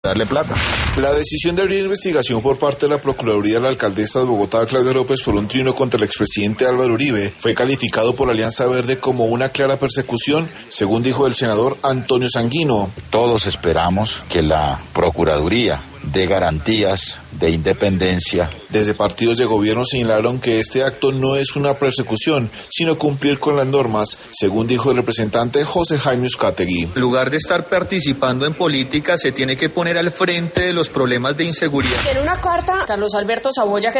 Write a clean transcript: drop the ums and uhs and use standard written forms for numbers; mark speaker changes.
Speaker 1: darle plata.
Speaker 2: La decisión de abrir investigación por parte de la Procuraduría de la alcaldesa de Bogotá, Claudia López, por un trino contra el expresidente Álvaro Uribe fue calificado por Alianza Verde como una clara persecución, según dijo el senador Antonio Sanguino.
Speaker 1: Todos esperamos que la Procuraduría dé garantías de independencia.
Speaker 2: Desde partidos de gobierno señalaron que este acto no es una persecución, sino cumplir con las normas, según dijo el representante José Jaime Uzcategui.
Speaker 3: En lugar de estar participando en política, se tiene que poner al frente de los problemas de inseguridad.
Speaker 4: En una carta, Carlos Alberto Saboya, que